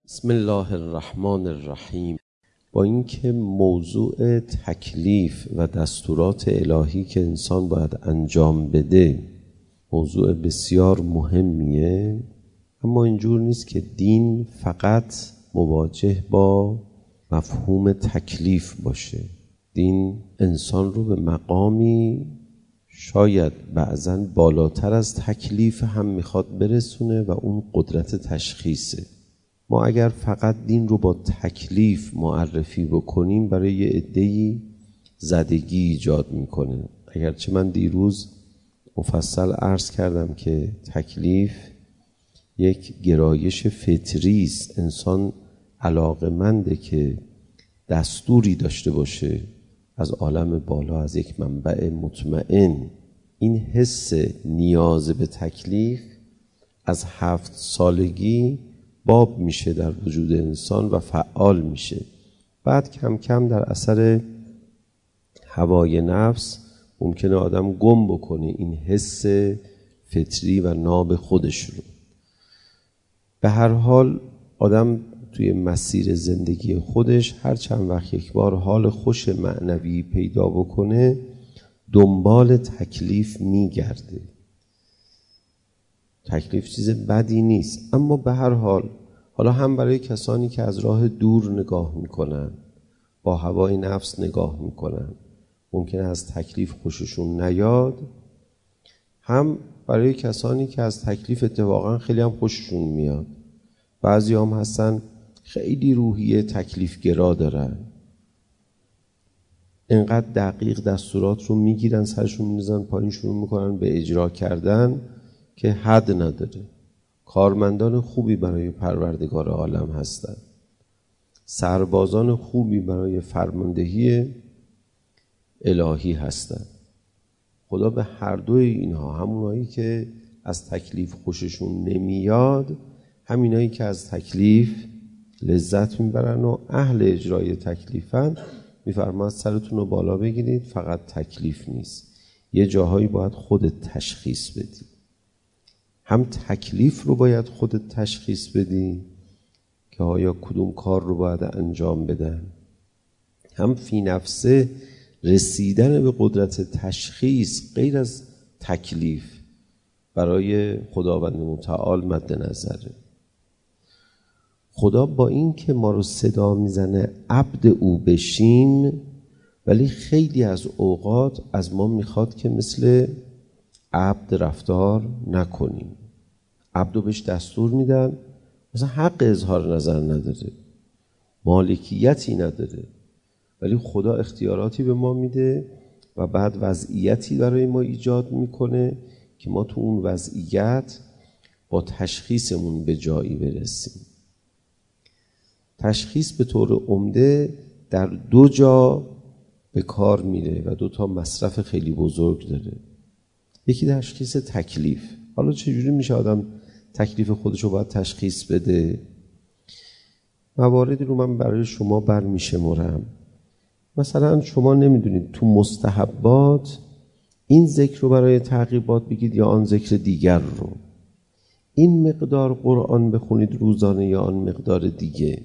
بسم الله الرحمن الرحیم. با اینکه موضوع تکلیف و دستورات الهی که انسان باید انجام بده موضوع بسیار مهمیه، اما اینجور نیست که دین فقط مواجه با مفهوم تکلیف باشه. دین انسان رو به مقامی شاید بعضاً بالاتر از تکلیف هم میخواد برسونه و اون قدرت تشخیصه. ما اگر فقط دین رو با تکلیف معرفی بکنیم برای یه عده‌ای زدگی ایجاد میکنه. اگرچه من دیروز مفصل عرض کردم که تکلیف یک گرایش فطری است. انسان علاقه‌منده که دستوری داشته باشه از عالم بالا، از یک منبع مطمئن. این حس نیاز به تکلیف از 7 سالگی باب میشه در وجود انسان و فعال میشه. بعد کم کم در اثر هوای نفس ممکنه آدم گم بکنه این حس فطری و ناب خودش رو. به هر حال آدم توی مسیر زندگی خودش هر چند وقت یک بار حال خوش معنوی پیدا بکنه دنبال تکلیف میگرده. تکلیف چیز بدی نیست، اما به هر حال حالا هم برای کسانی که از راه دور نگاه میکنن، با هوای نفس نگاه میکنن، ممکنه از تکلیف خوششون نیاد، هم برای کسانی که از تکلیف اتفاقا خیلی هم خوششون میاد. بعضی هم هستن خیلی روحیه تکلیف گرا دارن، اینقدر دقیق دستورات رو میگیرن، سرشون میزن پایین، شروع میکنن به اجرا کردن که حد نداره. کارمندان خوبی برای پروردگار عالم هستند، سربازان خوبی برای فرماندهی الهی هستند. خدا به هر دوی اینها، همونایی که از تکلیف خوششون نمیاد، همینایی که از تکلیف لذت میبرن و اهل اجرای تکلیفن، میفرماد سرتون رو بالا بگیرید، فقط تکلیف نیست، یه جاهایی باید خودت تشخیص بدی. هم تکلیف رو باید خودت تشخیص بدی که آیا کدوم کار رو باید انجام بدن، هم فی نفسه رسیدن به قدرت تشخیص غیر از تکلیف برای خداوند متعال مد نظره. خدا با این که ما رو صدا میزنه عبد او بشیم، ولی خیلی از اوقات از ما میخواد که مثل عبد رفتار نکنیم. عبدو بهش دستور میدن، مثلا حق اظهار نظر نداره، مالکیتی نداره، ولی خدا اختیاراتی به ما میده و بعد وضعیتی برای ما ایجاد میکنه که ما تو اون وضعیت با تشخیصمون به جایی برسیم. تشخیص به طور عمده در 2 جا به کار میره و 2 تا مصرف خیلی بزرگ داره. یکی تشخیص تکلیف. حالا چجوری میشه آدم تکلیف خودش رو باید تشخیص بده؟ مواردی رو من برای شما برمیشمرم. مثلا شما نمیدونید تو مستحبات این ذکر رو برای تعقیبات بگید یا آن ذکر دیگر رو، این مقدار قرآن بخونید روزانه یا آن مقدار دیگه.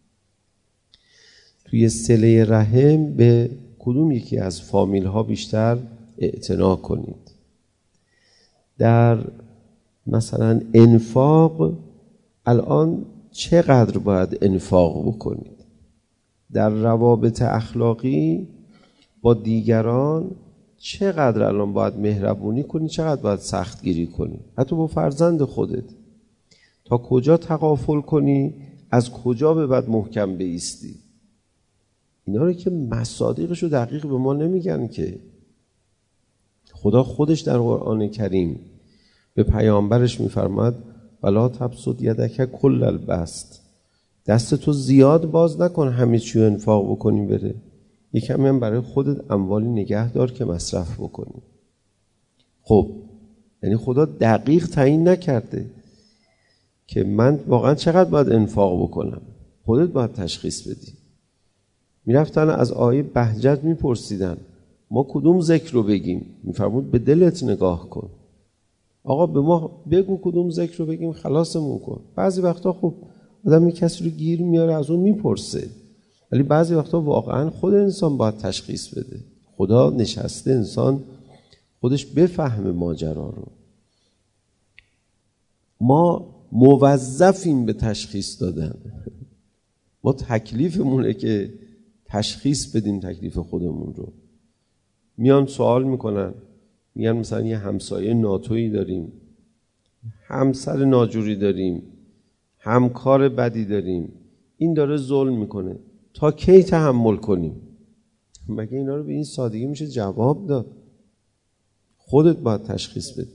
توی صله رحم به کدوم یکی از فامیل ها بیشتر اعتنا کنید. در مثلا انفاق الان چقدر باید انفاق بکنید؟ در روابط اخلاقی با دیگران چقدر الان باید مهربونی کنی، چقدر باید سختگیری کنی؟ حتی با فرزند خودت تا کجا تغافل کنی، از کجا به بعد محکم بایستی؟ اینا رو که مصادیقش رو دقیق به ما نمیگن که. خدا خودش در قرآن کریم به پیامبرش میفرماد ولا تبسط یدک کل البسط، دست تو زیاد باز نکن همه چی رو انفاق بکنی بره، یکمی هم برای خودت اموالی نگه دار که مصرف بکنی. خب یعنی خدا دقیق تعیین نکرده که من واقعا چقدر باید انفاق بکنم، خودت باید تشخیص بدی. میرفتن از آیه بهجت میپرسیدن ما کدوم ذکر رو بگیم؟ میفرمود به دلت نگاه کن. آقا به ما بگو کدوم ذکر رو بگیم خلاصمون کن. بعضی وقتا خب آدم یک کسی رو گیر میاره از اون میپرسه. ولی بعضی وقتا واقعا خود انسان باید تشخیص بده. خدا نشسته انسان خودش بفهمه ماجرا رو. ما موظفیم به تشخیص دادن. ما تکلیفمونه که تشخیص بدیم تکلیف خودمون رو. میان سوال میکنن، میگن مثلا یه همسایه ناتویی داریم، همسر ناجوری داریم، همکار بدی داریم، این داره ظلم میکنه، تا کی تحمل کنیم؟ مگه اینا رو به این سادگی میشه جواب داد؟ خودت باید تشخیص بدی.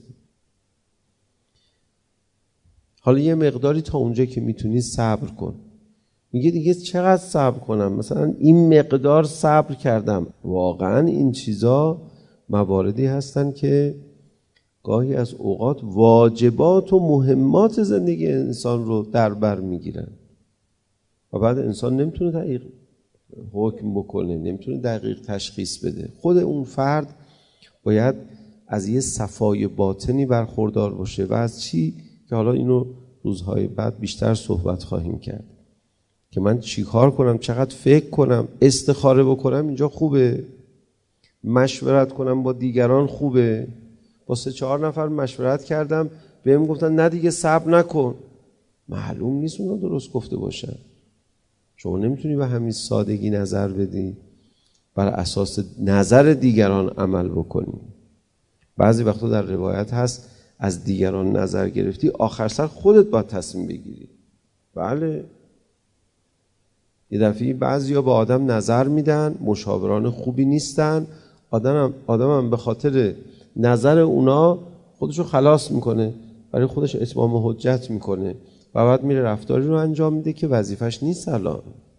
حالا یه مقداری تا اونجا که میتونی صبر کن. میگه دیگه چقدر صبر کنم؟ مثلا این مقدار صبر کردم. واقعا این چیزا مواردی هستن که گاهی از اوقات واجبات و مهمات زندگی انسان رو در بر میگیرن و بعد انسان نمیتونه دقیق حکم بکنه، نمیتونه دقیق تشخیص بده. خود اون فرد باید از یه صفای باطنی برخوردار باشه. و از چی؟ که حالا اینو روزهای بعد بیشتر صحبت خواهیم کرد که من چی کار کنم، چقدر فکر کنم، استخاره بکنم اینجا خوبه، مشورت کنم با دیگران خوبه. با 3-4 نفر مشورت کردم، بهم گفتن نه دیگه صبر نکن. معلوم نیست اونا درست گفته باشن. شما نمیتونی به همین سادگی نظر بدی، بر اساس نظر دیگران عمل بکنی. بعضی وقتا در روایت هست از دیگران نظر گرفتی، آخر سر خودت باید تصمیم بگیری. بله، یه دفعه بعضیا با آدم نظر میدن، مشاوران خوبی نیستن، آدمم به خاطر نظر اونا خودشو خلاص میکنه، برای خودش اتمام حجت میکنه و بعد میره رفتاری رو انجام میده که وظیفش نیست. الان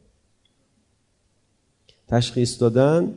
تشخیص دادن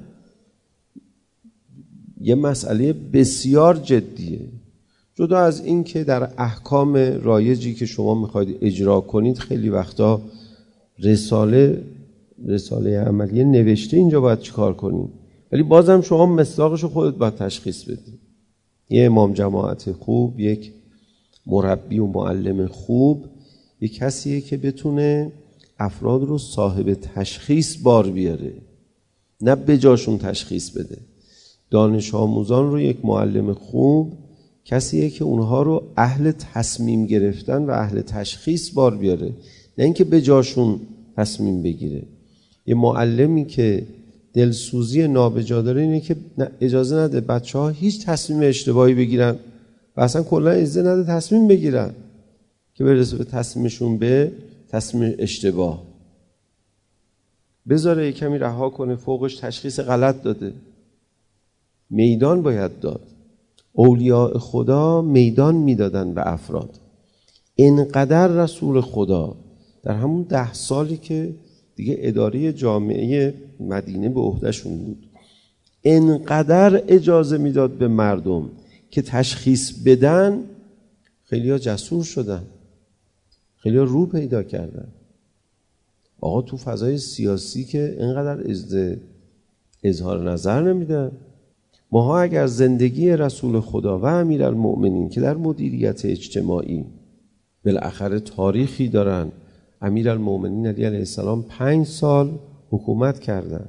یه مسئله بسیار جدیه. جدا از این که در احکام رایجی که شما میخواید اجرا کنید خیلی وقتا رساله عملیه نوشته اینجا باید چیکار کنید، ولی بازم شما مصداقش رو خودت باید تشخیص بدی. یه امام جماعت خوب، یک مربی و معلم خوب، یک کسیه که بتونه افراد رو صاحب تشخیص بار بیاره، نه به جاشون تشخیص بده. دانش آموزان رو یک معلم خوب کسیه که اونها رو اهل تصمیم گرفتن و اهل تشخیص بار بیاره، نه اینکه به جاشون تصمیم بگیره. یه معلمی که دلسوزی نابجا داره اینه که اجازه نده بچه‌ها هیچ تصمیم اشتباهی بگیرن و اصلا کلا اجازه نده تصمیم بگیرن که برسه به تصمیمشون به تصمیم اشتباه. بذاره یه کمی رها کنه، فوقش تشخیص غلط داده. میدان باید داد. اولیاء خدا میدان میدادن به افراد. اینقدر رسول خدا در همون 10 سالی که دیگه اداره جامعه مدینه به عهدهشون بود، اینقدر اجازه میداد به مردم که تشخیص بدن، خیلی‌ها جسور شدن، خیلی‌ها رو پیدا کردن. آقا تو فضای سیاسی که اینقدر اظهار نظر نمیدن. ماها اگر زندگی رسول خدا و امیرالمؤمنین که در مدیریت اجتماعی بالاخره تاریخی دارن، امیرالمؤمنین علی علیه السلام 5 سال حکومت کردن،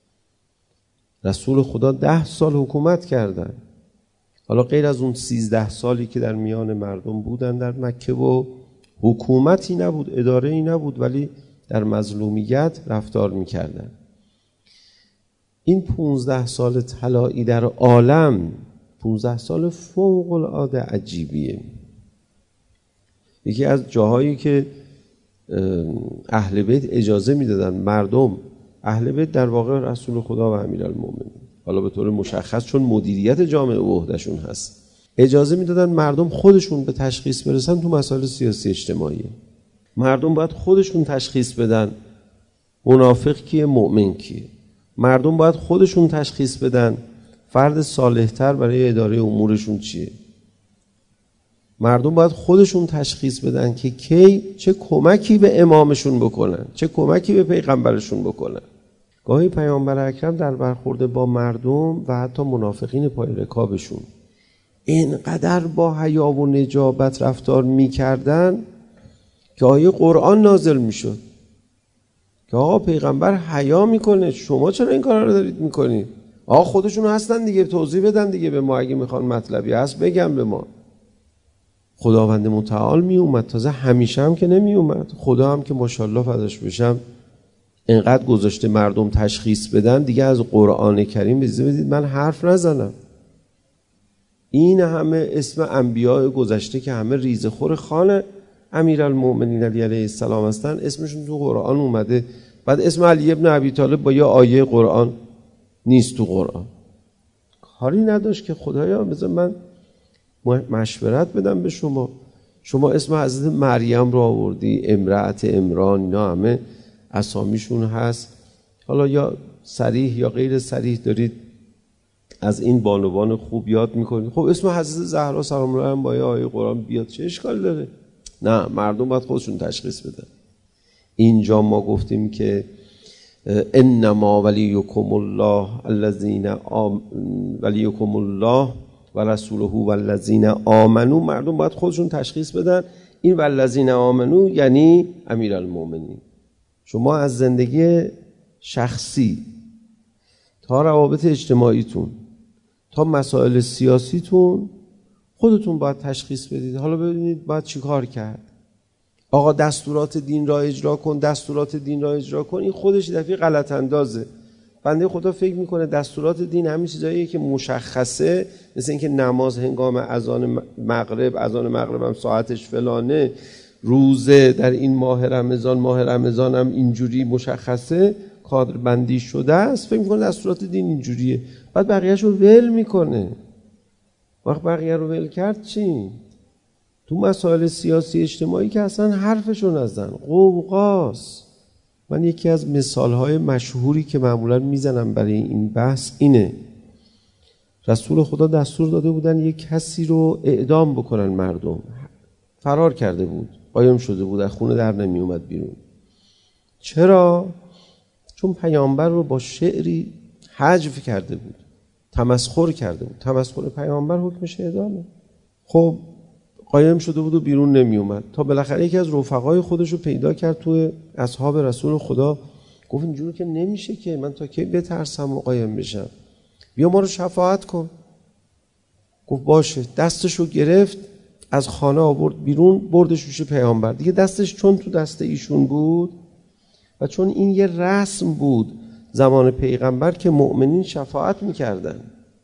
رسول خدا 10 سال حکومت کردن. حالا غیر از اون 13 سالی که در میان مردم بودن در مکه و حکومتی نبود، اداره‌ای نبود، ولی در مظلومیت رفتار میکردن. این 15 سال طلایی در عالم 15 سال فوق العاده عجیبیه. یکی از جاهایی که اهل بیت اجازه میدادن مردم، اهل بیت در واقع رسول خدا و امیرالمؤمنین، حالا به طور مشخص چون مدیریت جامعه و عهدهشون هست، اجازه میدادن مردم خودشون به تشخیص برسن تو مسائل سیاسی اجتماعی. مردم باید خودشون تشخیص بدن منافق کیه، مؤمن کیه. مردم باید خودشون تشخیص بدن فرد صالح‌تر برای اداره امورشون چیه. مردم باید خودشون تشخیص بدن که کی چه کمکی به امامشون بکنن، چه کمکی به پیغمبرشون بکنن. گاهی پیامبر اکرم در برخورد با مردم و حتی منافقین پای رکابشون اینقدر با حیا و نجابت رفتار میکردن که آیه قرآن نازل میشد که آقا پیغمبر حیا میکنه، شما چرا این کارا رو دارید میکنید؟ آقا خودشون هستن دیگه، توضیح بدن دیگه به ما، اگه میخوان مطلبی هست بگم به ما. خداوند متعال می اومد، تازه همیشه هم که نمی اومد، خدا هم که ماشاءالله فداش بشم اینقدر گذاشته مردم تشخیص بدن دیگه. از قرآن کریم اجازه بدید من حرف نزنم. این همه اسم انبیاء گذشته که همه ریزه خور خان امیرالمؤمنین علی علیه السلام هستن، اسمشون تو قرآن اومده. بعد اسم علی ابن ابی طالب با یه آیه قرآن نیست تو قرآن. کاری نداشت که خدایا بذار من مشورت بدم به شما. شما اسم حضرت مریم رو آوردی، امرأت عمران، اینا همه اسامیشون هست. حالا یا صریح یا غیر صریح دارید از این بانوان خوب یاد میکنید. خب اسم حضرت زهرا سلام الله علیها با یه آیه قرآن بیاد چه اشکال داره؟ نه، مردم باید خودشون تشخیص بدن. اینجا ما گفتیم که انما ولیکم الله ولیکم الله و رسوله والذین آمنو. مردم باید خودشون تشخیص بدن. این والذین آمنو یعنی امیرالمؤمنین. شما از زندگی شخصی تا روابط اجتماعیتون تا مسائل سیاسیتون خودتون باید تشخیص بدید. حالا ببینید باید چی کار کرد. آقا دستورات دین را اجرا کن، دستورات دین را اجرا کن، این خودش دفعه غلط اندازه. بنده خدا فکر میکنه دستورات دین همین چیزاییه که مشخصه، مثل اینکه نماز هنگام اذان مغرب هم ساعتش فلانه، روزه در این ماه رمضان هم اینجوری مشخصه، کادر بندی شده است. فکر میکنه دستورات دین اینجوریه، بعد بقیه‌شو ول میکنه. وقت بقیه رو ول کرد چی؟ تو مسائل سیاسی اجتماعی که اصلا حرفشو نزن، قوقاست. من یکی از مثالهای مشهوری که معمولا میزنم برای این بحث اینه. رسول خدا دستور داده بودن یک کسی رو اعدام بکنن، مردم فرار کرده بود، قایم شده بود، از خونه در نمی اومد بیرون. چرا؟ چون پیامبر رو با شعری حجو کرده بود، تمسخر کرده بود. تمسخر پیامبر حکمش اعدامه. خب قایم شده بود و بیرون نمی اومد تا بالاخره یکی از رفقای خودش رو پیدا کرد توی اصحاب رسول خدا. گفت اینجوری که نمیشه که، من تا کی بترسم و قایم بشم، بیا ما رو شفاعت کن. گفت باشه. دستش رو گرفت از خانه آورد بیرون، بردش پیش پیامبر. دیگه دستش چون تو دست ایشون بود و چون این یه رسم بود زمان پیغمبر که مؤمنین شفاعت میکردن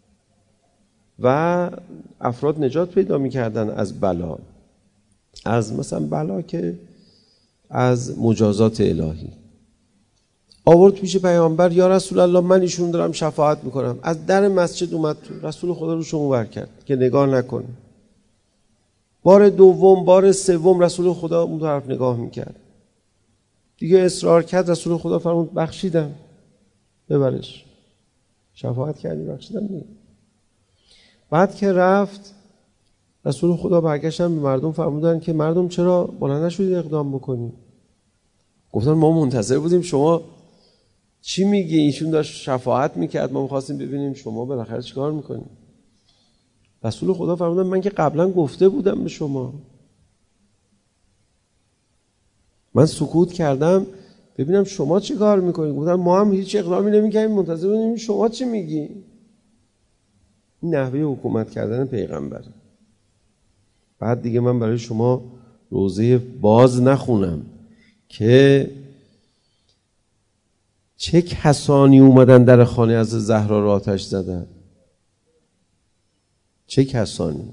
و افراد نجات پیدا میکردن از بلا، از مثلا بلا که از مجازات الهی. آورد پیش پیامبر، یا رسول الله من ایشون دارم شفاعت میکنم. از در مسجد اومد تو، رسول خدا رو شما ور کرد که نگاه نکنه. بار دوم، بار سوم رسول خدا اون طرف نگاه میکرد. دیگه اصرار کرد، رسول خدا فرمود بخشیدم، ببرش. شفاعت کردی، بخشیدم دیگه. بعد که رفت رسول خدا برگشتن به مردم فرمودن که مردم چرا بلند نشدید اقدام بکنید؟ گفتن ما منتظر بودیم شما چی میگی. ایشون داشت شفاعت میکرد، ما میخواستیم ببینیم شما بالاخره چیکار میکنید. رسول خدا فرمودن من که قبلا گفته بودم به شما، من سکوت کردم ببینم شما چی کار میکنید. گفتن ما هم هیچ اقدامی نمیکنیم، منتظر بودیم شما چی میگی. این نحوه حکومت کردن پیغمبر. بعد دیگه من برای شما روزه باز نخونم که چه کسانی اومدن در خانه از زهرا را آتش زدن. چه کسانی؟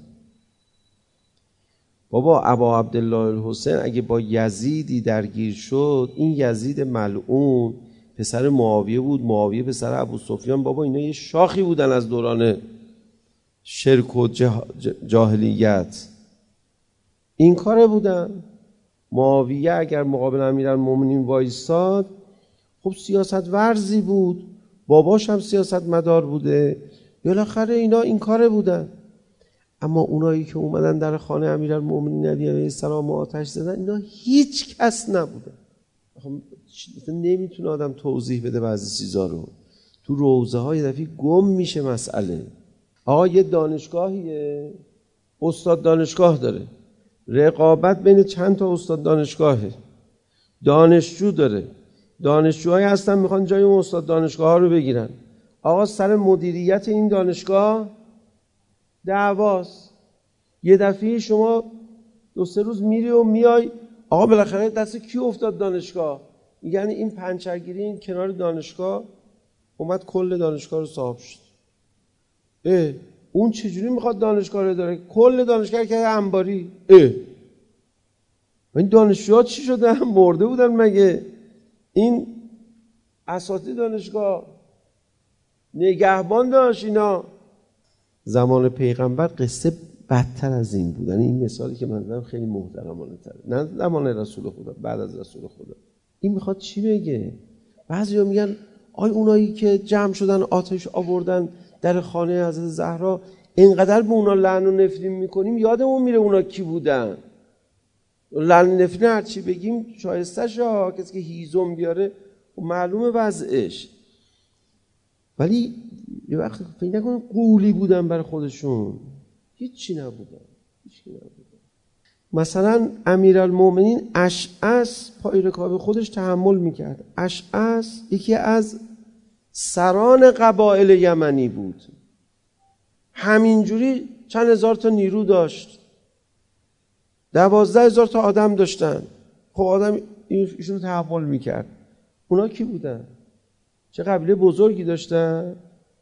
بابا ابا عبدالله الحسین اگه با یزیدی درگیر شد، این یزید ملعون پسر معاویه بود، معاویه پسر ابو سفیان. بابا اینا یه شاخی بودن از دوران شرک و جاهلیت. این کاره بودن. معاویه اگر مقابل امیرالمومنین وایساد، خب سیاست ورزی بود، باباش هم سیاست مدار بوده، بالاخره اینا این کاره بودن. اما اونایی که اومدن در خانه امیرالمومنین علی علیه السلام آتش زدن، اینا هیچ کس نبودن. نمیتونه آدم توضیح بده بعضی چیزا رو. تو روزه های دفعی گم میشه مسئله. آقا یه دانشگاهیه، استاد دانشگاه داره، رقابت بین چند تا استاد دانشگاهه، دانشجو داره، دانشجوهایی هستن میخوان جای اون استاد دانشگاه ها رو بگیرن. آقا سر مدیریت این دانشگاه دعواست. یه دفعه شما 2-3 روز میری و میای، آقا بالاخره دست کی افتاد دانشگاه؟ یعنی این پنچرگیری این کنار دانشگاه اومد کل دانشگاه رو صاحب شد. اون چجوری میخواد دانشگاه رو داره؟ کل دانشگاه که انباری. این دانشجوها چی شدن؟ مرده بودن مگه؟ این اساتید دانشگاه نگهبان داشت اینا. زمان پیغمبر قصه بدتر از این بود. این مثالی که من زدم خیلی محترمانه تره، نه زمان رسول خدا، بعد از رسول خدا. این میخواد چی بگه؟ بعضیا میگن آی اونایی که جمع شدن آتش آوردن در خانه حضرت زهرا، اینقدر به اونا لعن و نفرین میکنیم یادمون میره اونا کی بودن. لعن و نفرین هر چی بگیم شایسته شه، کسی که هیزم بیاره معلومه وضعش. ولی یه وقت فکر نکنن قولی بودن برای خودشون، هیچی نبودن. مثلا امیرالمومنین اشعث پای رکاب خودش تحمل میکرد. اشعث یکی از سران قبایل یمنی بود، همینجوری چند هزار تا نیرو داشت، 12,000 تا آدم داشتن. خب آدم ایشون تحمل میکرد. اونا کی بودن؟ چه قبیله بزرگی داشتن،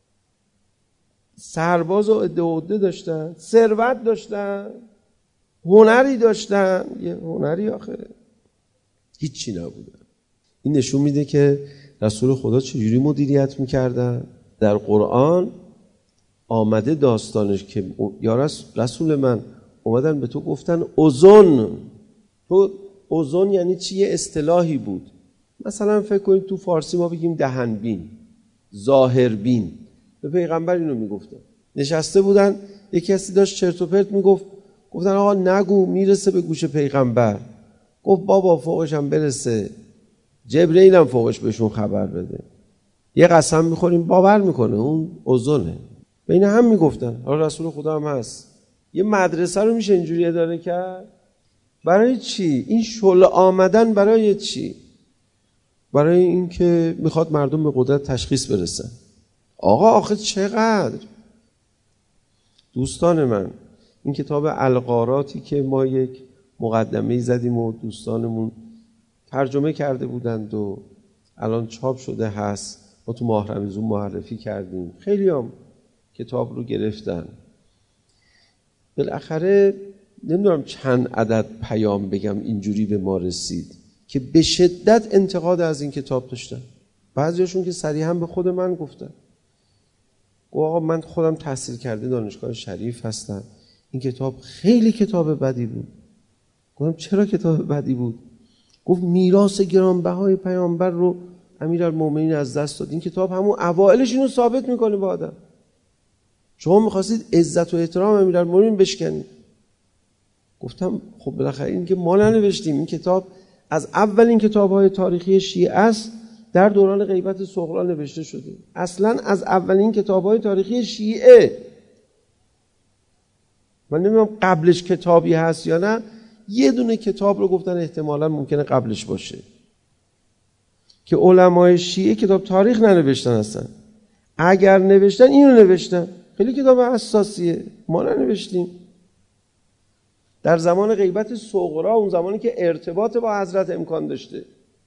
سرباز و عده داشتن، ثروت داشتن، هنری داشتن. یه هنری آخه هیچی نبودن. این نشون میده که رسول خدا چجوری مدیریت میکردن. در قرآن آمده داستانش که یا رسول من اومدن به تو گفتن اذن. تو اذن یعنی چی؟ یه اصطلاحی بود. مثلا فکر کنید تو فارسی ما بگیم دهنبین، ظاهربین. به پیغمبر اینو میگفتن. نشسته بودن، یکی کسی داشت چرت و پرت میگفت، گفتن آقا نگو میرسه به گوش پیغمبر. گفت بابا فوقش هم برسه، جبرئیل هم فوقش بهشون خبر بده. یه قسم میخوریم باور میکنه، اون اذنه. بین هم میگفتن. حالا رسول خدا هم هست. یه مدرسه رو میشه اینجوری اداره کرد؟ برای چی؟ این شل آمدن برای چی؟ برای اینکه میخواد مردم به قدرت تشخیص برسن. آقا آخه چقدر؟ دوستان من، این کتاب الغاراتی که ما یک مقدمه‌ای زدیم و دوستانمون ترجمه کرده بودند و الان چاپ شده هست، ما تو ماه رمضان معرفی کردیم، خیلی هم کتاب رو گرفتن. بالاخره نمیدونم چند عدد پیام بگم اینجوری به ما رسید که به شدت انتقاد از این کتاب داشتن. بعضیاشون که صریحا به خود من گفتن، آقا من خودم تحصیل کرده دانشگاه شریف هستم، این کتاب خیلی کتاب بدی بود. گفتم چرا کتاب بدی بود؟ گفت میراث گرانبهای پیامبر رو امیرالمومنین از دست داد. این کتاب همون اوائلش اینو ثابت میکنه با آدم. شما میخواستید عزت و احترام امیرالمومنین بشکنید. گفتم خب بالاخره این که ما ننوشتیم، این کتاب از اولین کتاب‌های تاریخی شیعه است، در دوران غیبت صغرا نوشته شده. اصلا از اولین کتاب‌های تاریخی شیعه. من نمیدونم قبلش کتابی هست یا نه. یه دونه کتاب رو گفتن احتمالاً ممکنه قبلش باشه که علمای شیعه کتاب تاریخ ننوشتن هستن. اگر نوشتن اینو نوشتن. خیلی کتاب اساسیه، ما ننوشتیم. در زمان غیبت صغرا، اون زمانی که ارتباط با حضرت امکان داشته،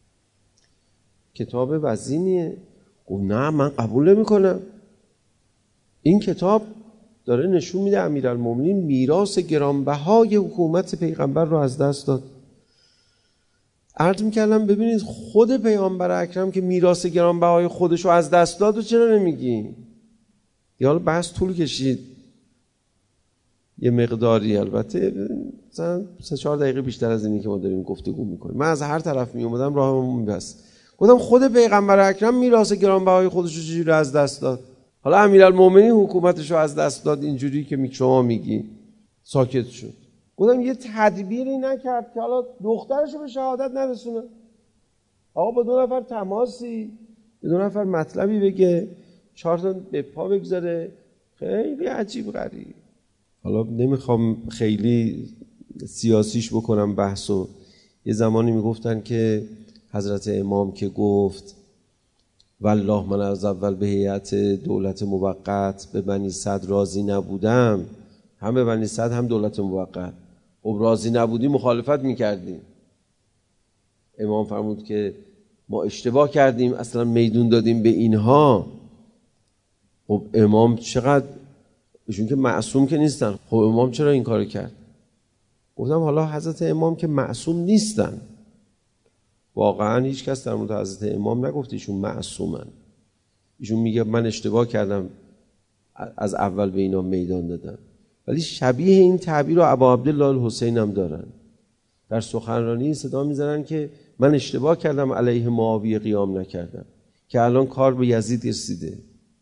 کتاب وزینیه. گفت نه من قبول نمی‌کنم. این کتاب داره نشون میده امیرالمومنین میراث گرانبهای حکومت پیغمبر رو از دست داد. عرض می‌کردم ببینید خود پیامبر اکرم که میراث گرانبهای خودش رو از دست داد و چرا نمیگی؟ یا حالا بحث طول کشید یه مقداری، البته مثلا 3-4 دقیقه بیشتر از اینی که ما داریم گفتگو میکنیم. من از هر طرف میومدم راهمون میبست. گفتم خود پیغمبر اکرم میراث گرانبهای خودش رو چجوری از دست داد؟ حالا امیرالمومنین حکومتش رو از دست داد اینجوری که شما میگی. ساکت شد. گفتم یه تدبیری نکرد که حالا دخترش رو به شهادت نرسونه؟ آقا با 2 نفر تماسی، به 2 نفر مطلبی بگه، 4 تا به پا بگذاره. خیلی عجیب غریب. حالا نمیخوام خیلی سیاسیش بکنم بحثو. یه زمانی میگفتن که حضرت امام که گفت والله من از اول به هیئت دولت موقت به بنی صدر راضی نبودم، هم به بنی صدر هم دولت موقت. خب راضی نبودی مخالفت میکردیم. امام فرمود که ما اشتباه کردیم، اصلا میدون دادیم به اینها. خب امام چقدر، ایشون که معصوم که نیستن، خب امام چرا این کارو کرد؟ گفتم حالا حضرت امام که معصوم نیستن، واقعا هیچ کس در مورد حضرت امام نگفته ایشون معصومن. ایشون میگه من اشتباه کردم از اول به اینا میدان دادم. ولی شبیه این تعبیر رو ابا عبدالله الحسین هم دارن. در سخنرانی صدا میزنن که من اشتباه کردم علیه معاویه قیام نکردم که الان کار به یزید رسیده.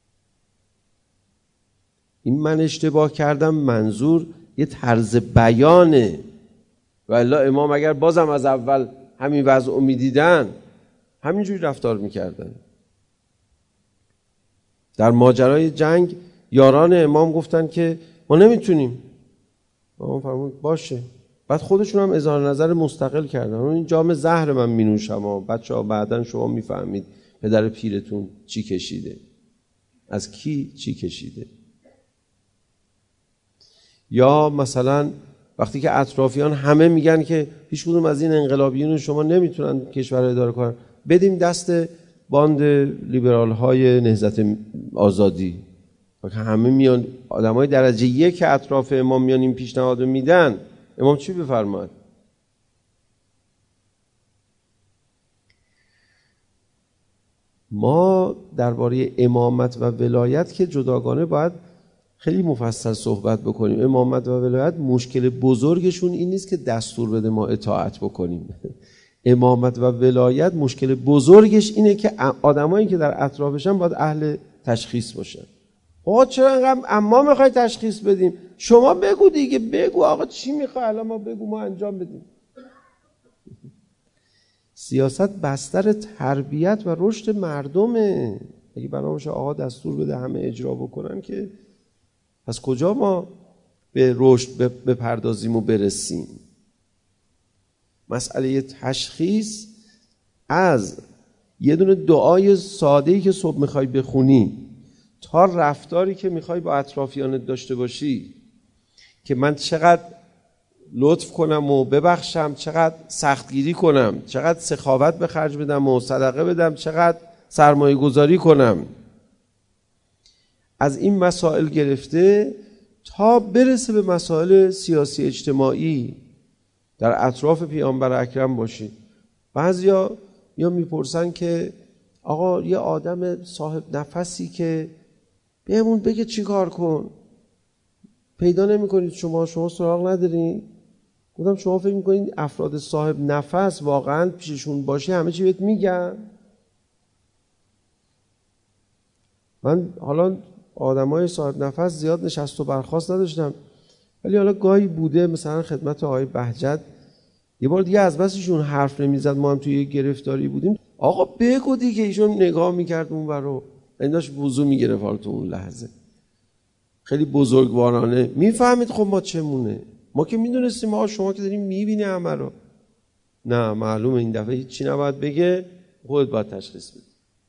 این من اشتباه کردم منظور یه طرز بیانه، والا امام اگر بازم از اول همین وضع میدیدن همینجوری رفتار میکردن. در ماجرای جنگ یاران امام گفتن که ما نمیتونیم. امام فرمود باشه. بعد خودشون هم اظهار نظر مستقل کردن. این جام زهر من مینوشم، بچه‌ها بعداً شما میفهمید پدر پیرتون چی کشیده، از کی چی کشیده. یا مثلا وقتی که اطرافیان همه میگن که هیچ کدوم از این انقلابیون شما نمیتونن کشور رو اداره کنن، بدیم دست باند لیبرال های نهضت آزادی. وقتی همه میان آدمای درجه یک که اطراف امام میان این پیشنهاد رو میدن، امام چی بفرماید؟ ما درباره امامت و ولایت که جداگانه باید خیلی مفصل صحبت بکنیم. امامت و ولایت مشکل بزرگشون این نیست که دستور بده ما اطاعت بکنیم. امامت و ولایت مشکل بزرگش اینه که آدمایی که در اطرافشن باید اهل تشخیص باشن. آقا چرا اینقدر اما میخوای تشخیص بدیم؟ شما بگو دیگه، بگو آقا چی میخوای الان ما بگو ما انجام بدیم. سیاست بستر تربیت و رشد مردمه. اگه بنابراین آقا دستور بده همه اجرا بکنن که پس کجا ما به رشد بپردازیم و برسیم؟ مسئله تشخیص از یه دونه دعای ساده‌ای که صبح میخوای بخونی تا رفتاری که میخوای با اطرافیانت داشته باشی، که من چقدر لطف کنم و ببخشم، چقدر سختگیری کنم، چقدر سخاوت به خرج بدم و صدقه بدم، چقدر سرمایه گذاری کنم، از این مسائل گرفته تا برسه به مسائل سیاسی اجتماعی در اطراف پیامبر اکرم باشید. بعضیا یا میپرسن که آقا یه آدم صاحب نفسی که بهمون بگه چی کار کن پیدا نمی کنید، شما سراغ ندارید؟ گفتم شما فکر میکنید افراد صاحب نفس واقعا پیششون باشه همه چی بهت میگن؟ من حالا آدمای صاحب نفس زیاد نشست و برخاست نداشتم، ولی حالا گاهی بوده مثلا خدمت آقای بهجت یه بار دیگه از بسشون حرف نمیزد، ما هم توی یه گرفتاری بودیم، آقا بگو دیگه. ایشون نگاه میکرد اونور رو، این داشت وضو میگرفت حالا تو اون لحظه خیلی بزرگوارانه میفهمید خب ما چمونه، ما که میدونستیم آقا شما که داریم میبینی همه رو. نه معلومه این دفعه هیچی نباید بگه، خودت باید تشخیص بدی.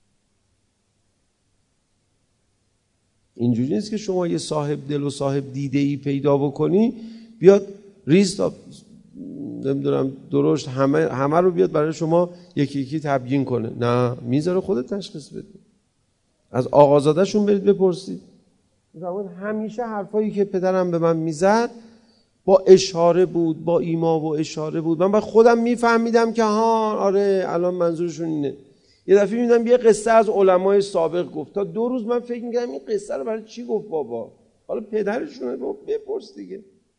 اینجوری نیست که شما یه صاحب دل و صاحب دیده‌ای پیدا بکنی بیاد ریز نمیدونم درشت همه رو بیاد برای شما یکی یکی تبیین کنه. نه، میذاره خودت تشخیص بدی. از آقازاده‌شون برید بپرسید. همیشه حرفایی که پدرم به من میزد با اشاره بود، با ایما و اشاره بود. من خودم میفهمیدم که ها آره الان منظورشون اینه. یه دفعه میدم یه قصه از علمای سابق گفت، تا 2 روز من فکر می‌کردم این قصه رو برای چی گفت بابا، حالا پدرشونه گفت بپرس دیگه.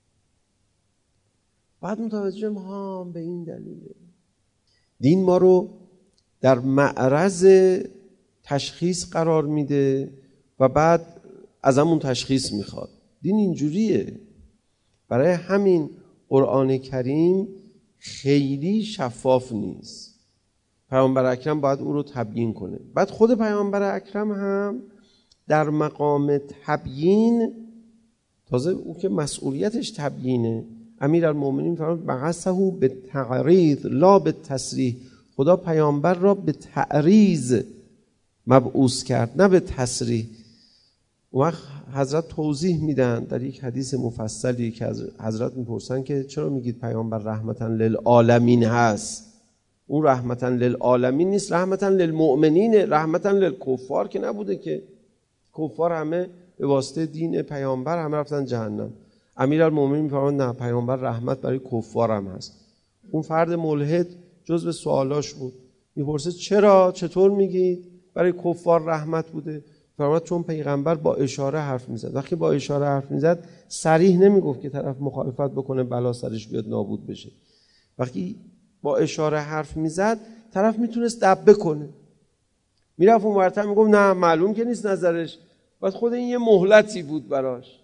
بعد متوجه شدم ها به این دلیله. دین ما رو در معرض تشخیص قرار میده و بعد ازمون تشخیص میخواد. دین اینجوریه. برای همین قرآن کریم خیلی شفاف نیست. پیامبر اکرم باید او رو تبیین کنه. بعد خود پیامبر اکرم هم در مقام تبیین، تازه او که مسئولیتش تبیینه، امیرالمومنین می‌فرماید بعثه به تعریض لا به تصریح. خدا پیامبر را به تعریض مبعوث کرد نه به تصریح. اون وقت حضرت توضیح میدن در یک حدیث مفصلی که حضرت میپرسن که چرا میگید پیامبر رحمتا للعالمین هست؟ اون رحمتا للعالمین نیست، رحمتا للمؤمنین، رحمتا للکفار که نبوده که. کفار همه به واسطه دین پیامبر همه رفتن جهنم. امیرالمومنین میفرماند نه، پیامبر رحمت برای کفار هم هست. اون فرد ملحد جزء سوالاش بود، میپرسه چرا، چطور میگید برای کفار رحمت بوده؟ فرمود چون پیغمبر با اشاره حرف میزد. وقتی با اشاره حرف میزد صریح نمیگفت که طرف مخالفت بکنه بلا سرش بیاد نابود بشه. وقتی با اشاره حرف میزد طرف میتونست دبه کنه، میرفت اون ورتر میگفت نه معلوم که نیست نظرش. بعد خود این یه مهلتی بود براش،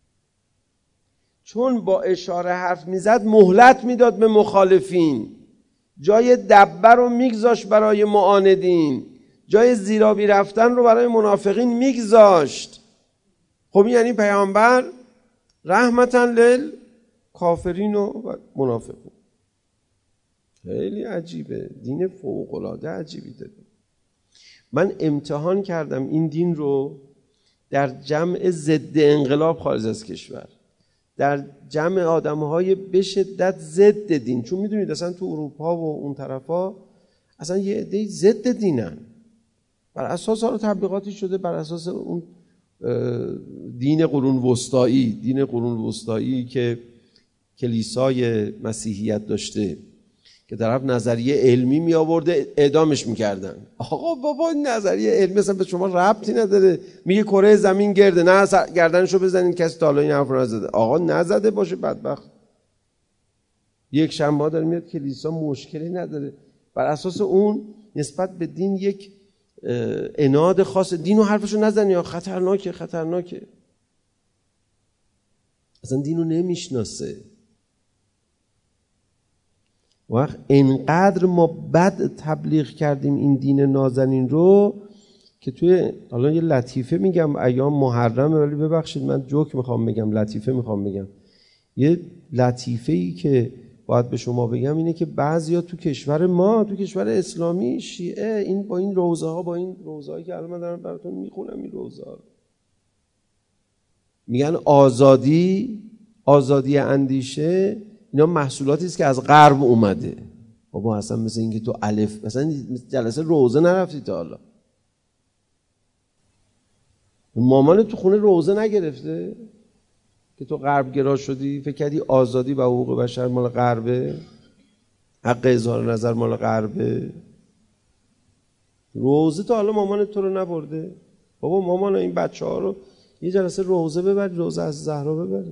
چون با اشاره حرف میزد مهلت میداد به مخالفین، جای دبه رو میگذاشت برای معاندین، جای زیرابی رفتن رو برای منافقین میگذاشت. خب یعنی پیامبر رحمتا للکافرین و منافقین. خیلی عجیبه، دین فوق‌العاده عجیبی داره. من امتحان کردم این دین رو در جمع ضد انقلاب خارج از کشور، در جمع آدم‌های به شدت ضد دین، چون میدونید اصلا تو اروپا و اون طرفا اصلا یه عده ضد دینن، بر اساس حالا تبلیغاتی شده بر اساس اون دین قرون وسطایی که کلیسای مسیحیت داشته، که طرف نظریه علمی می آورده اعدامش میکردن. آقا بابا نظریه علمی اصلا به شما ربطی نداره. میگه کره زمین گرده، نه گردنشو بزنین، کسی تا حالا این حرف رو نزده. آقا نزده باشه بدبخت، یک شنبه داره میاد کلیسا، مشکلی نداره. بر اساس اون نسبت به دین یک عناد خاص، دین و حرفشو نزنی یا خطرناکه. اصلا دینو نمیشناسه. وقت اینقدر ما بد تبلیغ کردیم این دین نازنین رو که توی حالا یه لطیفه میگم، ایام محرمه ولی ببخشید من جوک میخوام بگم، لطیفه میخوام بگم. یه لطیفه‌ای که باید به شما بگم اینه که بعضیا تو کشور ما، تو کشور اسلامی شیعه، این با این روزهایی که الان من دارم براتون میخونم، این روزه ها میگن آزادی اندیشه، اینا محصولاتی است که از غرب اومده. بابا اصلا مثل اینکه تو الف مثلا جلسه روزه نرفتی تا حالا؟ مامان تو خونه روزه نگرفته که تو غرب گرا شدی؟ فکر کردی آزادی و حقوق بشر مال غربه، حق اظهار نظر مال غربه؟ روزه تا حالا مامان تو رو نبرده؟ بابا مامان این بچه‌ها رو یه جلسه روزه ببری، روزه از زهرا ببری.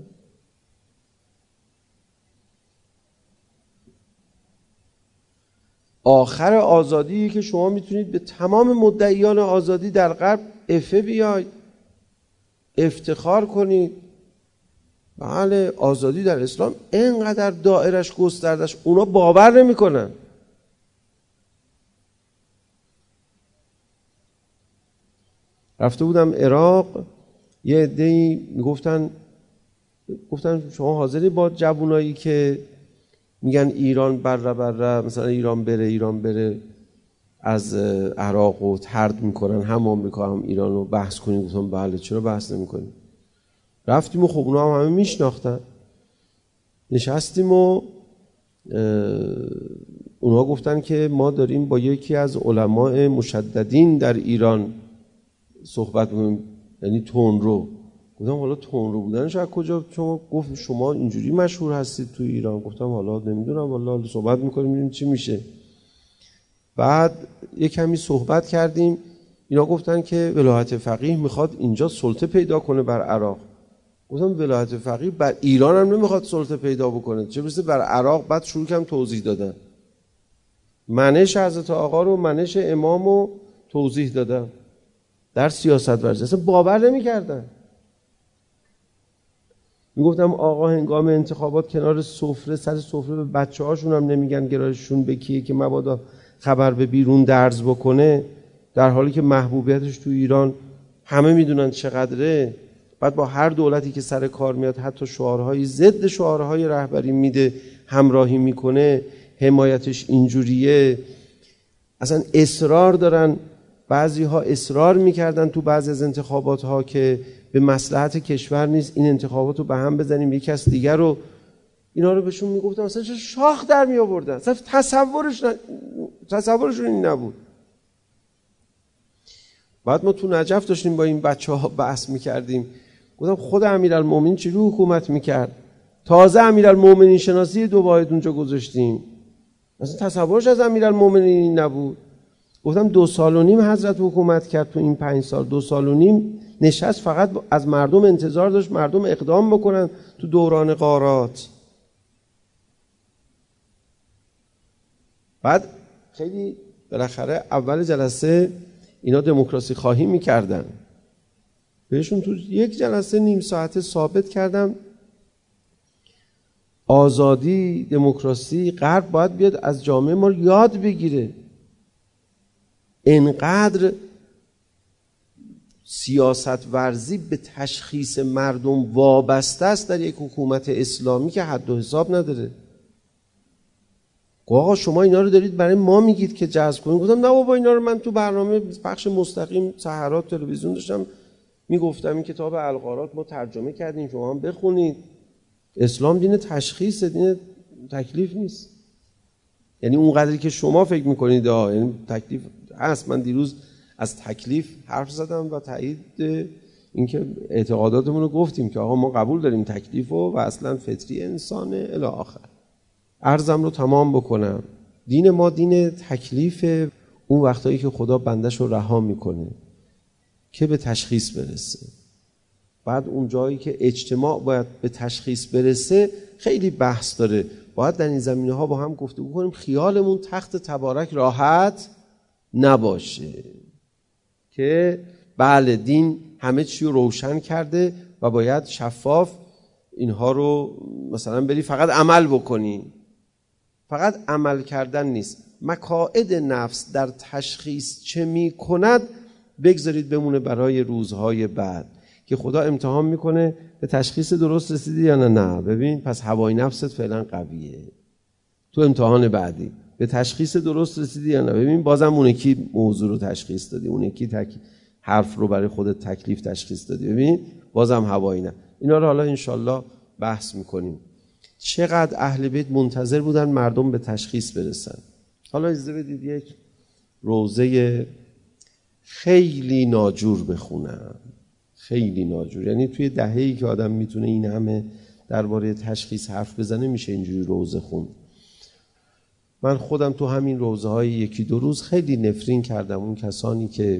آخر آزادی که شما میتونید به تمام مدعیان آزادی در غرب افه بیاید، افتخار کنید. بله آزادی در اسلام اینقدر دائرش گستردش، اونا باور نمیکنن. رفته بودم عراق، یه عده‌ای گفتن شما حاضری با جوانایی که میگن ایران بره مثلا ایران بره از عراق و طرد میکنن، هم آمریکا هم ایران رو بحث کنیم؟ گفتم بله، چرا بحث نمیکنیم؟ رفتیم و خب اونا هم همه میشناختن، نشستیم و اونا گفتن که ما داریم با یکی از علماء مشددین در ایران صحبت میکنیم، یعنی تندرو. گفتم حالا تندرو بودنش از کجا؟ گفت شما اینجوری مشهور هستید تو ایران. گفتم حالا نمیدونم، والله صحبت میکنیم ببینیم چی میشه. بعد یک کمی صحبت کردیم، اینا گفتن که ولایت فقیه میخواد اینجا سلطه پیدا کنه بر عراق. گفتم ولایت فقیه بر ایران هم نمیخواد سلطه پیدا بکنه، چه برسه بر عراق. بعد شروع کردم توضیح دادن، منش حضرت آقا رو، منش امام رو توضیح دادم در سیاست ورزی. اصلا باور نمیکردن. میگفتم آقا هنگام انتخابات کنار سفره، سر سفره به بچه‌هاشون هم نمیگن گرایششون به کیه که مبادا خبر به بیرون درز بکنه، در حالی که محبوبیتش تو ایران همه میدونن چقدره. بعد با هر دولتی که سر کار میاد حتی شعارهای ضد شعارهای رهبری میده، همراهی میکنه، حمایتش اینجوریه. اصلا اصرار دارن، بعضی ها اصرار میکردن تو بعضی از انتخابات ها که به مصلحت کشور نیست این انتخابات رو به هم بزنیم یک کس دیگر رو. اینا رو بهشون میگفتم اصلا شاخ در می آوردن، اصلا تصورشون این نبود. بعد ما تو نجف داشتیم با این بچه ها بحث میکردیم، گفتم خود امیرالمومنین چجوری حکومت میکرد؟ تازه امیرالمومنین شناسی دو واحد اونجا گذاشتیم، اصلا تصورش از امیرالمومنین این نبود. گفتم 2.5 سال حضرت حکومت کرد تو این 5 سال، 2.5 سال نشست فقط از مردم انتظار داشت مردم اقدام بکنن تو دوران غارات. بعد خیلی بالاخره اول جلسه اینا دموکراسی خواهی میکردن، بهشون تو یک جلسه نیم ساعته ثابت کردم آزادی، دموکراسی، غرب باید بیاد از جامعه ما یاد بگیره. انقدر سیاست ورزی به تشخیص مردم وابسته است در یک حکومت اسلامی که حد و حساب نداره. آقا شما اینا رو دارید برای ما میگید که جذب کنید. گفتم نه بابا، اینا رو من تو برنامه پخش مستقیم سحرات تلویزیون داشتم میگفتم این کتاب الغارات ما ترجمه کردیم شما هم بخونید. اسلام دین تشخیص، دین تکلیف نیست. یعنی اون قدری که شما فکر میکنید یعنی تکلیف هست. من دیروز از تکلیف حرف زدم و تایید اینکه اعتقاداتمون رو گفتیم که آقا ما قبول داریم تکلیف و اصلا فطری انسانه الی آخر. عرضم رو تمام بکنم، دین ما دین تکلیف. اون وقتایی که خدا بندش رو رها میکنه که به تشخیص برسه، بعد اون جایی که اجتماع باید به تشخیص برسه خیلی بحث داره. باید در این زمینه ها با هم گفتگو کنیم، خیالمون تخت تبارک راحت نباشه که بله دین همه چی رو روشن کرده و باید شفاف اینها رو مثلا بری فقط عمل بکنی. فقط عمل کردن نیست. مکائد نفس در تشخیص چه می کند بگذارید بمونه برای روزهای بعد که خدا امتحان میکنه به تشخیص درست رسیدی یا نه. ببین پس هوای نفست فعلا قویه، تو امتحان بعدی به تشخیص درست رسیدی یا نه. ببین بازم اون یکی موضوع رو تشخیص دادی، اون یکی حرف رو برای خودت تکلیف تشخیص دادی، ببین بازم هوایی نه. اینا رو حالا انشالله بحث میکنیم. چقدر اهل بیت منتظر بودن مردم به تشخیص برسن. حالا اجازه بدید یک روزه خیلی ناجور بخونم، خیلی ناجور. یعنی توی دهه‌ای که آدم میتونه این همه درباره تشخیص حرف بزنه میشه اینجوری روزه خون. من خودم تو همین روزهای 1-2 روز خیلی نفرین کردم اون کسانی که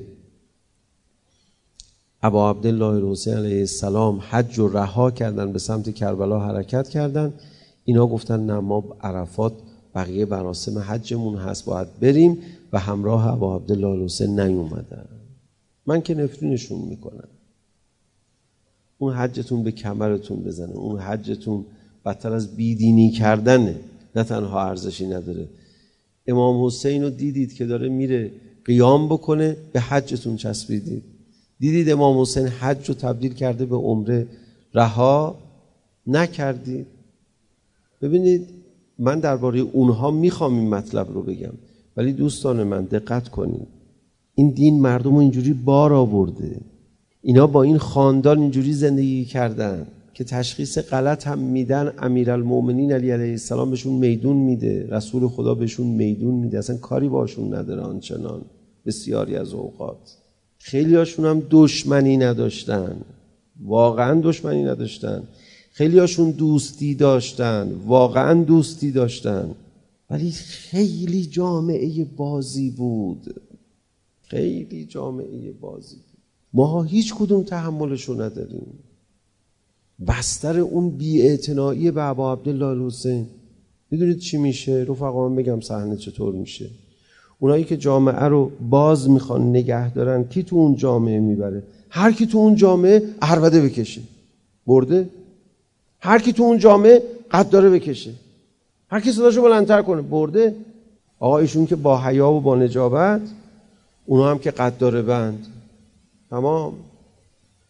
ابا عبدالله الحسین علیه السلام حج رو رها کردن به سمت کربلا حرکت کردن. اینا گفتن نه ما عرفات بقیه مراسم حجمون هست باید بریم و همراه ابا عبدالله الحسین نیومدن. من که نفرینشون میکنم. اون حجتون به کمرتون بزنه، اون حجتون بدتر از بیدینی کردنه، نه تنها ارزشی نداره. امام حسین رو دیدید که داره میره قیام بکنه، به حجتون چسبیدید. دیدید امام حسین حج رو تبدیل کرده به عمره، رها نکردید. ببینید من درباره اونها میخوام این مطلب رو بگم، ولی دوستان من دقت کنید، این دین مردم رو اینجوری بار آورده. اینا با این خاندان اینجوری زندگی کردن که تشخیص غلط هم میدن. امیرالمومنین علی علیه السلام بهشون میدون میده، رسول خدا بهشون میدون میده، اصلا کاری باشون نداره آنچنان. بسیاری از اوقات خیلی هاشون هم دشمنی نداشتن، واقعا دشمنی نداشتن. خیلی هاشون دوستی داشتن، واقعا دوستی داشتن، ولی خیلی جامعه بازی بود، خیلی جامعه بازی بود. ما هیچ کدوم تحملشو نداریم. بستر اون بی‌اعتنایی به ابا عبدالله الحسین میدونید چی میشه؟ رفقا من بگم صحنه چطور میشه. اونایی که جامعه رو باز میخوان نگه دارن، کی تو اون جامعه میبره؟ هر کی تو اون جامعه عربده بکشه برده، هر کی تو اون جامعه قد داره بکشه، هر کی صداشو بلندتر کنه برده. آقا ایشون که با حیا و با نجابت، اونا هم که قد داره بند، تمام.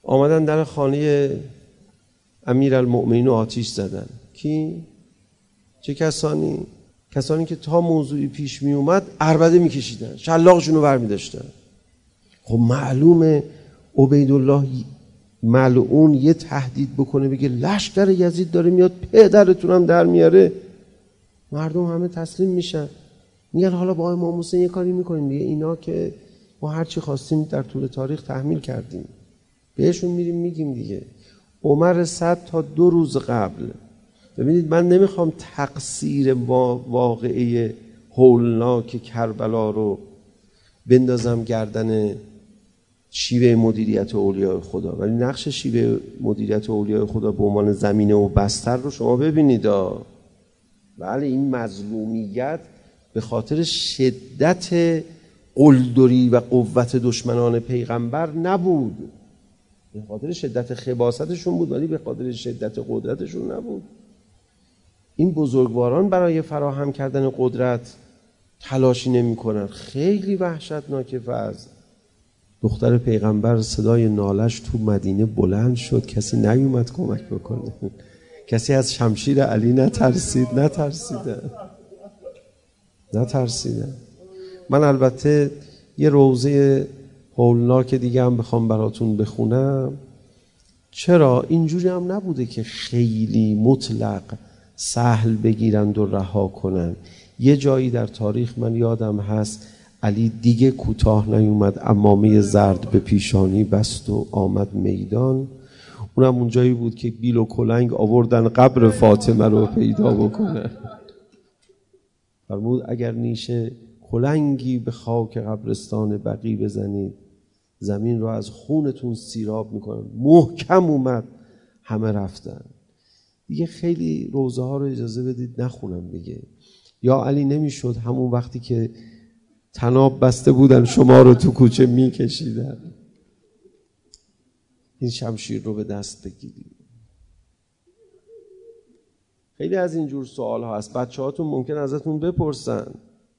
آمدن در خانه امیرالمؤمنین آتش زدن. کی؟ چه کسانی؟ کسانی که تا موضوعی پیش می اومد عربده می کشیدن، شلاقشون رو برمی داشتن. خب معلومه عبیدالله ملعون یه تهدید بکنه بگه لشکر یزید داره میاد پدرتونم در میاره، مردم همه تسلیم میشن، میگن حالا با امام حسین یه کاری میکنیم دیگه، اینا که ما هر چی خواستیم در طول تاریخ تحمیل کردیم، بهشون میریم میگیم دیگه. عمر صد تا 2 روز قبل، ببینید من نمیخوام تقصیر واقعه هولناک کربلا رو بندازم گردن شیوه مدیریت اولیاء خدا، ولی نقش شیوه مدیریت اولیاء خدا به عنوان زمینه و بستر رو شما ببینید. بله این مظلومیت به خاطر شدت قلدری و قوت دشمنان پیغمبر نبود، به خاطر شدت خباثتشون بود، ولی به خاطر شدت قدرتشون نبود. این بزرگواران برای فراهم کردن قدرت تلاشی نمی کنن. خیلی وحشتناکه. فاز دختر پیغمبر صدای نالش تو مدینه بلند شد، کسی نیومد کمک بکنه، کسی از شمشیر علی نترسیدن. من البته یه روضه هولناک دیگه هم بخوام براتون بخونم. چرا اینجوری هم نبوده که خیلی مطلق سهل بگیرند و رها کنن. یه جایی در تاریخ من یادم هست علی دیگه کوتاه نیومد، عمامه زرد به پیشانی بست و آمد میدان. اونم اونجایی بود که بیل و کلنگ آوردن قبر فاطمه رو پیدا بکنن. فرمود اگر نیشه کلنگی به خاک قبرستان بقیع بزنید، زمین رو از خونتون سیراب میکنن. محکم اومد، همه رفتن. دیگه خیلی روزه ها رو اجازه بدید نخونم دیگه. یا علی نمیشد همون وقتی که طناب بسته بودن شما رو تو کوچه میکشیدن، این شمشیر رو به دست بگیرید. خیلی از اینجور سوال ها هست، بچه هاتون ممکن ازتون بپرسن.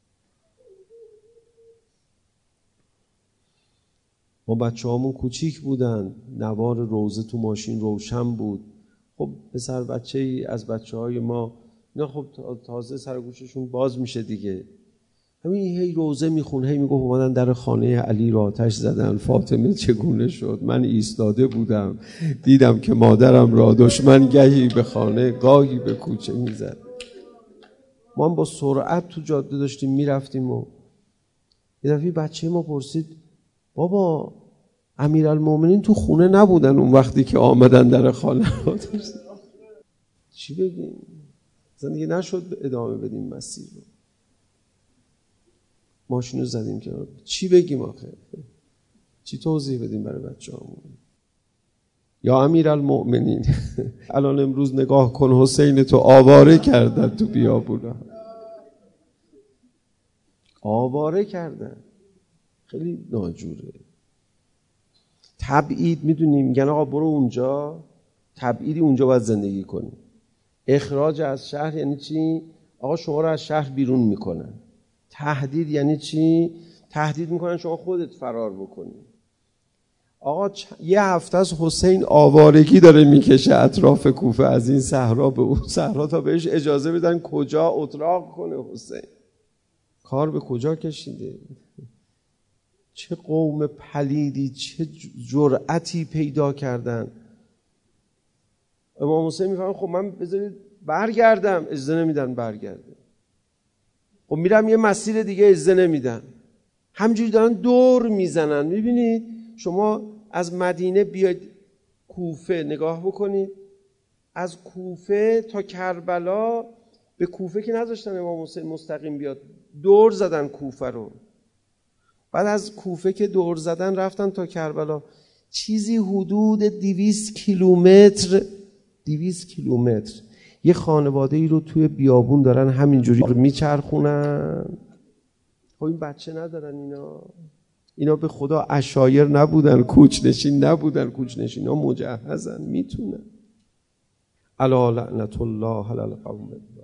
ما بچه هامون کوچیک بودن، نوار روزه تو ماشین روشن بود. خب پسر بچه ای از بچه های ما اینا خب تازه سرگوششون باز میشه دیگه، همین هی روزه میخون، هی میگه اومدن در خانه علی را آتش زدن، فاطمه چگونه شد، من ایستاده بودم دیدم که مادرم را دشمن گهی به خانه گاهی به کوچه میزد. ما هم با سرعت تو جاده داشتیم میرفتیم و یه دفعه بچه ما پرسید بابا امیرالمومنین تو خونه نبودن اون وقتی که آمدن در خانه را آتش زدن؟ چی بگیم؟ اصلا دیگه نشد ادامه بدیم مسیر رو، ماشین رو زدیم کنار. چی بگیم آخه؟ چی توضیح بدیم برای بچه همون؟ یا امیرالمؤمنین الان امروز نگاه کن حسین تو آواره کردن تو بیابونا، آواره کردن، خیلی ناجوره. تبعید میدونیم، میگن آقا برو اونجا، تبعیدی اونجا باید زندگی کنی. اخراج از شهر یعنی چی؟ آقا شما رو از شهر بیرون میکنن. تهدید یعنی چی؟ تهدید میکنن شما خودت فرار بکنی. آقا یه هفته از حسین آوارگی داره میکشه اطراف کوفه، از این صحرا به اون صحرا تا بهش اجازه بدن کجا اطراق کنه حسین. کار به کجا کشیده؟ چه قوم پلیدی، چه جرأتی پیدا کردن. امام حسین میفهمن خب من بذارید برگردم، اجازه نمیدن برگرده. خب میرم یه مسیر دیگه، اجازه نمیدن. همجوری دارن دور میزنن. میبینید شما از مدینه بیاید کوفه نگاه بکنید، از کوفه تا کربلا، به کوفه که نذاشتن امام حسین مستقیم بیاد، دور زدن کوفه رو. بعد از کوفه که دور زدن رفتن تا کربلا، چیزی حدود 200 کیلومتر یه خانواده ای رو توی بیابون دارن همینجوری میچرخونن. خب این بچه ندارن اینا به خدا عشایر نبودن، کوچنشین نبودن، کوچنشین ها مجهزن، میتونن. الا لعنت الله علی القوم